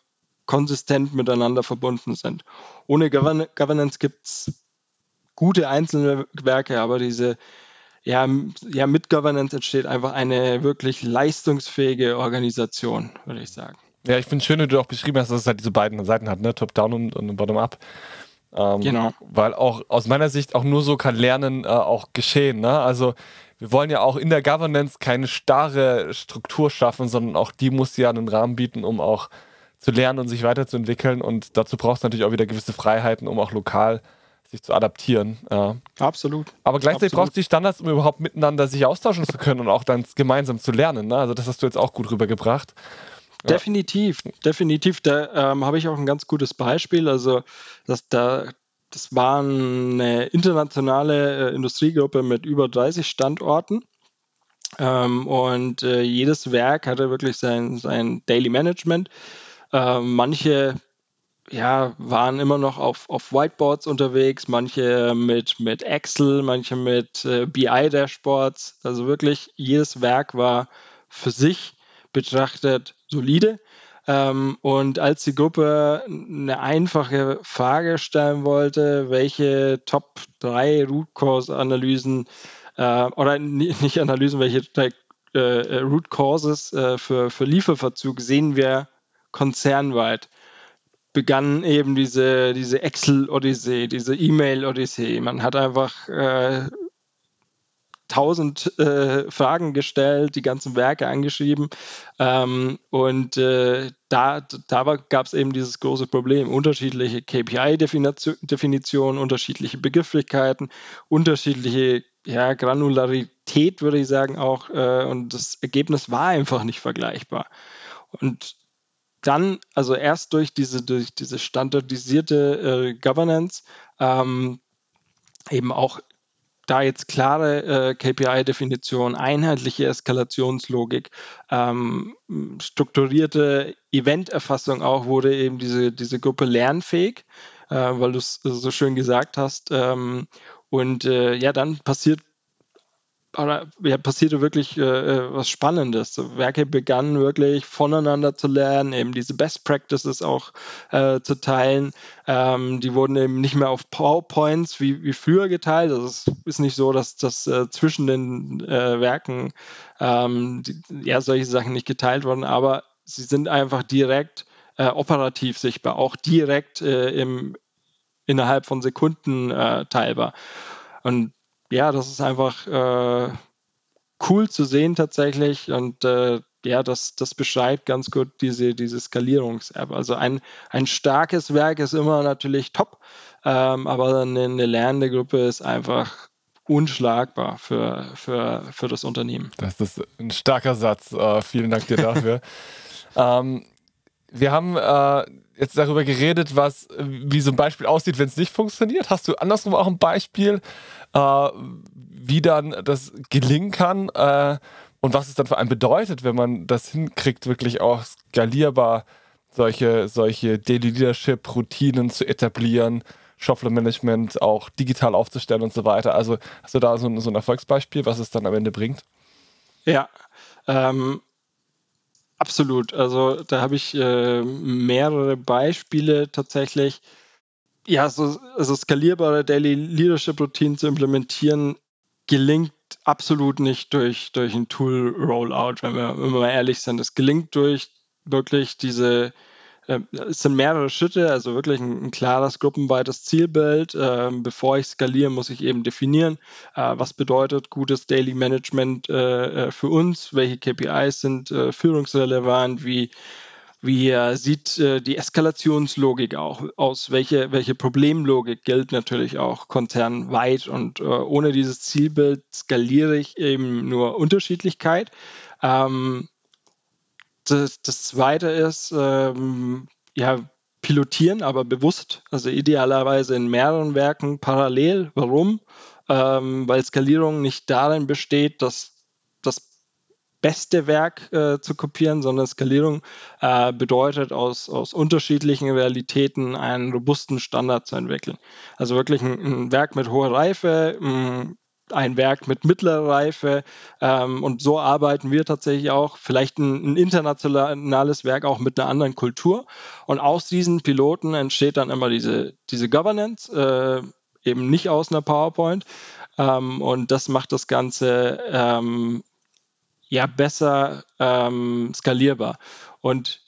konsistent miteinander verbunden sind. Ohne Governance gibt es gute einzelne Werke, aber mit Governance entsteht einfach eine wirklich leistungsfähige Organisation, würde ich sagen. Ja, ich finde es schön, wie du auch beschrieben hast, dass es halt diese beiden Seiten hat, ne? Top-Down und Bottom-Up. Genau. Weil auch aus meiner Sicht auch nur so kann Lernen auch geschehen. Ne? Also wir wollen ja auch in der Governance keine starre Struktur schaffen, sondern auch die muss ja einen Rahmen bieten, um auch zu lernen und sich weiterzuentwickeln. Und dazu braucht es natürlich auch wieder gewisse Freiheiten, um auch lokal sich zu adaptieren. Absolut. Aber gleichzeitig braucht es die Standards, um überhaupt miteinander sich austauschen zu können und auch dann gemeinsam zu lernen. Ne? Also das hast du jetzt auch gut rübergebracht. Definitiv. Da habe ich auch ein ganz gutes Beispiel. Also das war eine internationale Industriegruppe mit über 30 Standorten. Und jedes Werk hatte wirklich sein Daily Management. Manche waren immer noch auf Whiteboards unterwegs, manche mit Excel, manche mit BI-Dashboards. Also wirklich jedes Werk war für sich betrachtet solide. Und als die Gruppe eine einfache Frage stellen wollte, welche Top 3 Root Cause Analysen oder nicht Analysen, welche 3 Root Causes für Lieferverzug sehen wir konzernweit, begann eben diese Excel-Odyssee, diese E-Mail-Odyssee. Man hat einfach 1000 Fragen gestellt, die ganzen Werke angeschrieben und da gab es eben dieses große Problem, unterschiedliche KPI-Definitionen, unterschiedliche Begrifflichkeiten, unterschiedliche Granularität, würde ich sagen auch, und das Ergebnis war einfach nicht vergleichbar. Und dann, also erst durch diese standardisierte Governance, eben auch da jetzt klare KPI-Definition, einheitliche Eskalationslogik, strukturierte Eventerfassung auch, wurde eben diese Gruppe lernfähig, weil du es so schön gesagt hast. Dann passierte wirklich was Spannendes. So, Werke begannen wirklich voneinander zu lernen, eben diese Best Practices auch zu teilen. Die wurden eben nicht mehr auf PowerPoints wie früher geteilt. Also es ist nicht so, dass das zwischen den Werken solche Sachen nicht geteilt wurden, aber sie sind einfach direkt operativ sichtbar, auch direkt innerhalb von Sekunden teilbar. Und ja, das ist einfach cool zu sehen tatsächlich und das beschreibt ganz gut diese Skalierungs-App. Also ein starkes Werk ist immer natürlich top, aber eine lernende Gruppe ist einfach unschlagbar für das Unternehmen. Das ist ein starker Satz. Vielen Dank dir dafür. Wir haben jetzt darüber geredet, wie so ein Beispiel aussieht, wenn es nicht funktioniert. Hast du andersrum auch ein Beispiel, wie dann das gelingen kann und was es dann für einen bedeutet, wenn man das hinkriegt, wirklich auch skalierbar solche Daily Leadership Routinen zu etablieren, Shopfloor-Management auch digital aufzustellen und so weiter. Also hast du da so ein Erfolgsbeispiel, was es dann am Ende bringt? Ja, absolut. Also da habe ich mehrere Beispiele tatsächlich. Ja, also skalierbare Daily Leadership Routinen zu implementieren, gelingt absolut nicht durch ein Tool-Rollout, wenn wir mal ehrlich sind. Es gelingt durch wirklich es sind mehrere Schritte, also wirklich ein klares gruppenweites Zielbild. Bevor ich skaliere, muss ich eben definieren, was bedeutet gutes Daily Management für uns, welche KPIs sind führungsrelevant, wie sieht die Eskalationslogik auch aus? Welche Problemlogik gilt natürlich auch konzernweit? Und ohne dieses Zielbild skaliere ich eben nur Unterschiedlichkeit. Das Zweite ist, pilotieren, aber bewusst, also idealerweise in mehreren Werken parallel. Warum? Weil Skalierung nicht darin besteht, dass das beste Werk zu kopieren, sondern Skalierung bedeutet, aus unterschiedlichen Realitäten einen robusten Standard zu entwickeln. Also wirklich ein Werk mit hoher Reife ein Werk mit mittlerer Reife, und so arbeiten wir tatsächlich auch, vielleicht ein internationales Werk auch mit einer anderen Kultur, und aus diesen Piloten entsteht dann immer diese Governance, eben nicht aus einer PowerPoint, und das macht das Ganze besser skalierbar. Und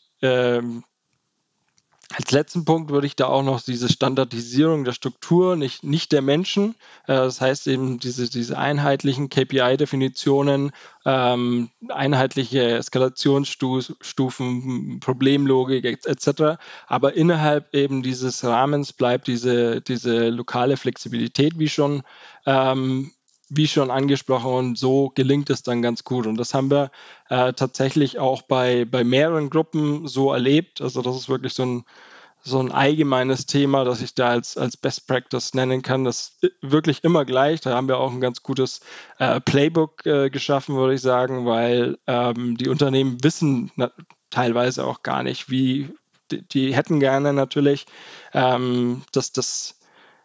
als letzten Punkt würde ich da auch noch diese Standardisierung der Struktur, nicht der Menschen, das heißt eben diese einheitlichen KPI-Definitionen, einheitliche Eskalationsstufen, Problemlogik etc. Aber innerhalb eben dieses Rahmens bleibt diese lokale Flexibilität, wie schon angesprochen, und so gelingt es dann ganz gut. Und das haben wir tatsächlich auch bei mehreren Gruppen so erlebt. Also das ist wirklich so ein allgemeines Thema, das ich da als Best Practice nennen kann. Das ist wirklich immer gleich. Da haben wir auch ein ganz gutes Playbook geschaffen, würde ich sagen, weil die Unternehmen wissen teilweise auch gar nicht, wie die hätten gerne natürlich, dass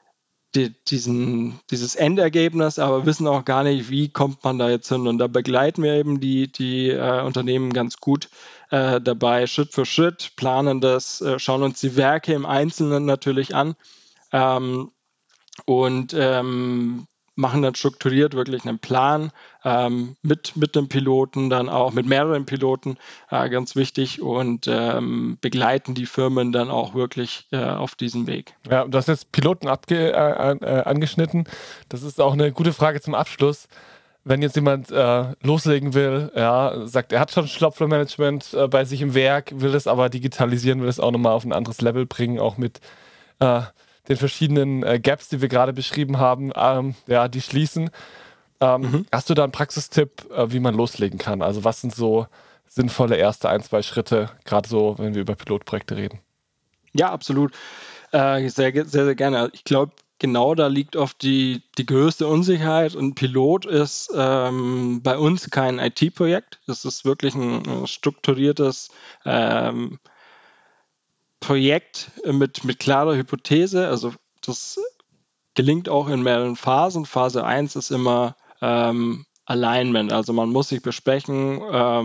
dieses Endergebnis, aber wissen auch gar nicht, wie kommt man da jetzt hin. Und da begleiten wir eben die Unternehmen ganz gut dabei, Schritt für Schritt, planen das, schauen uns die Werke im Einzelnen natürlich an, und machen dann strukturiert wirklich einen Plan mit dem Piloten, dann auch mit mehreren Piloten, ganz wichtig, und begleiten die Firmen dann auch wirklich auf diesem Weg. Ja, du hast jetzt Piloten angeschnitten. Das ist auch eine gute Frage zum Abschluss. Wenn jetzt jemand loslegen will, ja, sagt, er hat schon Shopfloor-Management bei sich im Werk, will es aber digitalisieren, will es auch nochmal auf ein anderes Level bringen, auch mit den verschiedenen Gaps, die wir gerade beschrieben haben, die schließen. Hast du da einen Praxistipp, wie man loslegen kann? Also was sind so sinnvolle erste 1-2 Schritte, gerade so, wenn wir über Pilotprojekte reden? Ja, absolut. Sehr, sehr, sehr gerne. Ich glaube, genau da liegt oft die größte Unsicherheit. Und Pilot ist bei uns kein IT-Projekt. Das ist wirklich ein strukturiertes Projekt mit klarer Hypothese. Also das gelingt auch in mehreren Phasen. Phase 1 ist immer Alignment. Also man muss sich besprechen,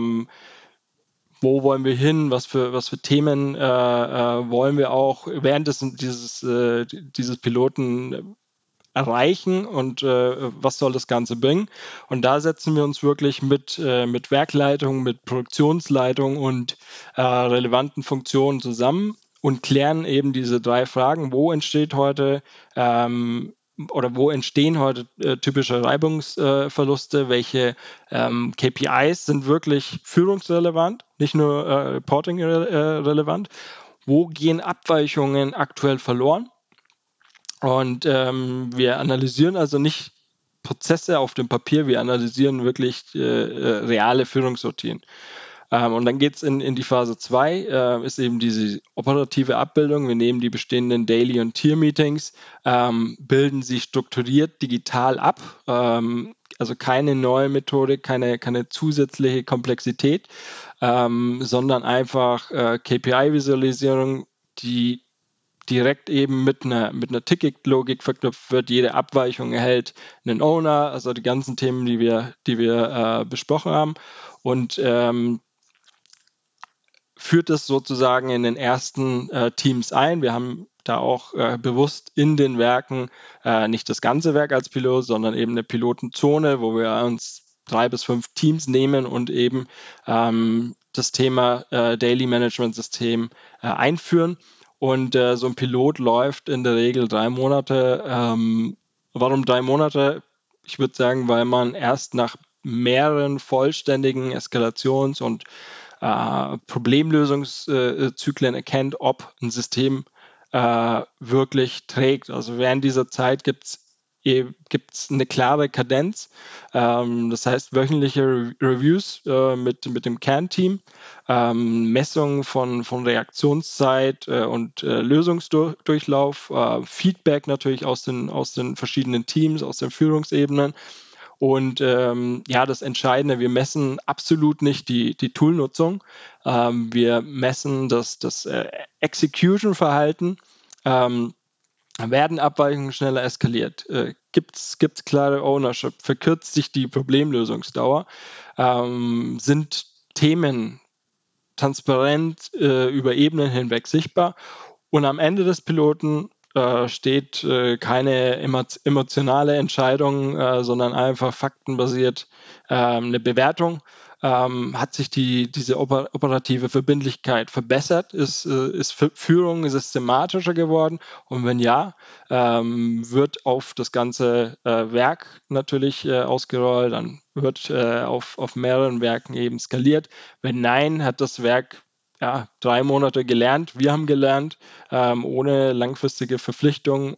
wo wollen wir hin, was für Themen wollen wir auch während dieses Piloten erreichen, und was soll das Ganze bringen. Und da setzen wir uns wirklich mit Werkleitung, mit Produktionsleitung und relevanten Funktionen zusammen und klären eben diese 3 Fragen. Wo entstehen heute typische Reibungsverluste? Welche KPIs sind wirklich führungsrelevant, nicht nur Reporting relevant? Wo gehen Abweichungen aktuell verloren? Und wir analysieren also nicht Prozesse auf dem Papier, wir analysieren wirklich reale Führungsroutinen. Und dann geht es in die Phase 2, ist eben diese operative Abbildung. Wir nehmen die bestehenden Daily- und Tier-Meetings, bilden sie strukturiert digital ab, also keine neue Methodik, keine zusätzliche Komplexität, sondern einfach KPI-Visualisierung, die direkt eben mit einer Ticket-Logik verknüpft wird. Jede Abweichung erhält einen Owner, also die ganzen Themen, die wir besprochen haben, und führt es sozusagen in den ersten Teams ein. Wir haben da auch bewusst in den Werken nicht das ganze Werk als Pilot, sondern eben eine Pilotenzone, wo wir uns 3 bis 5 Teams nehmen und eben das Thema Daily Management System einführen. Und so ein Pilot läuft in der Regel 3 Monate. Warum 3 Monate? Ich würde sagen, weil man erst nach mehreren vollständigen Eskalations- und Problemlösungszyklen erkennt, ob ein System wirklich trägt. Also während dieser Zeit gibt es eine klare Kadenz. Das heißt wöchentliche Reviews mit dem Kernteam, Messungen von Reaktionszeit und Lösungsdurchlauf, Feedback natürlich aus den verschiedenen Teams, aus den Führungsebenen. Und das Entscheidende, wir messen absolut nicht die Toolnutzung. Wir messen das Execution-Verhalten. Werden Abweichungen schneller eskaliert? gibt's klare Ownership, verkürzt sich die Problemlösungsdauer, sind Themen transparent über Ebenen hinweg sichtbar und am Ende des Piloten steht keine emotionale Entscheidung, sondern einfach faktenbasiert eine Bewertung. Hat sich diese operative Verbindlichkeit verbessert? Ist Führung systematischer geworden? Und wenn ja, wird auf das ganze Werk natürlich ausgerollt, dann wird auf mehreren Werken eben skaliert. Wenn nein, hat das Werk 3 Monate gelernt. Wir haben gelernt, ohne langfristige Verpflichtung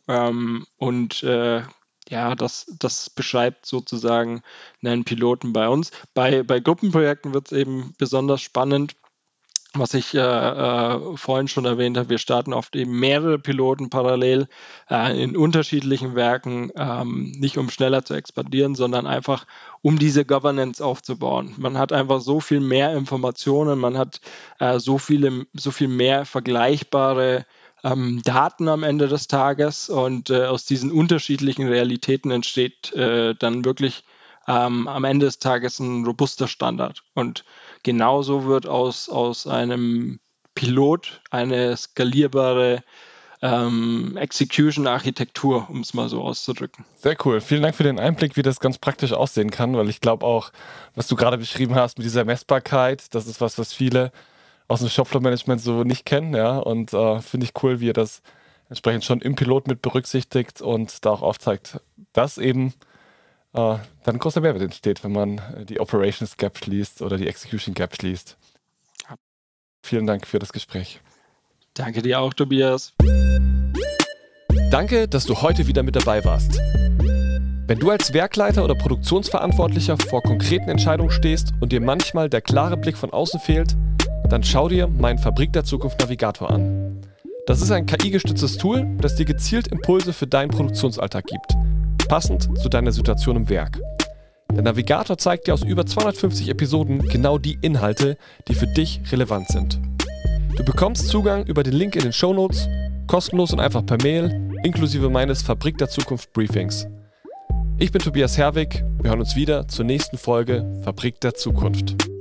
das beschreibt sozusagen einen Piloten bei uns. Bei Gruppenprojekten wird es eben besonders spannend, was ich vorhin schon erwähnt habe. Wir starten oft eben mehrere Piloten parallel in unterschiedlichen Werken, nicht um schneller zu expandieren, sondern einfach um diese Governance aufzubauen. Man hat einfach so viel mehr Informationen, man hat so viel mehr vergleichbare Daten am Ende des Tages und aus diesen unterschiedlichen Realitäten entsteht dann wirklich am Ende des Tages ein robuster Standard. Und genauso wird aus einem Pilot eine skalierbare Execution-Architektur, um es mal so auszudrücken. Sehr cool. Vielen Dank für den Einblick, wie das ganz praktisch aussehen kann, weil ich glaube auch, was du gerade beschrieben hast mit dieser Messbarkeit, das ist was viele aus dem Shopfloor-Management so nicht kennen, ja, und finde ich cool, wie ihr das entsprechend schon im Pilot mit berücksichtigt und da auch aufzeigt, dass eben dann ein großer Mehrwert entsteht, wenn man die Operations Gap schließt oder die Execution Gap schließt. Ja. Vielen Dank für das Gespräch. Danke dir auch, Tobias. Danke, dass du heute wieder mit dabei warst. Wenn du als Werkleiter oder Produktionsverantwortlicher vor konkreten Entscheidungen stehst und dir manchmal der klare Blick von außen fehlt, dann schau dir meinen Fabrik der Zukunft Navigator an. Das ist ein KI-gestütztes Tool, das dir gezielt Impulse für deinen Produktionsalltag gibt, passend zu deiner Situation im Werk. Der Navigator zeigt dir aus über 250 Episoden genau die Inhalte, die für dich relevant sind. Du bekommst Zugang über den Link in den Shownotes, kostenlos und einfach per Mail, inklusive meines Fabrik der Zukunft Briefings. Ich bin Tobias Herwig, wir hören uns wieder zur nächsten Folge Fabrik der Zukunft.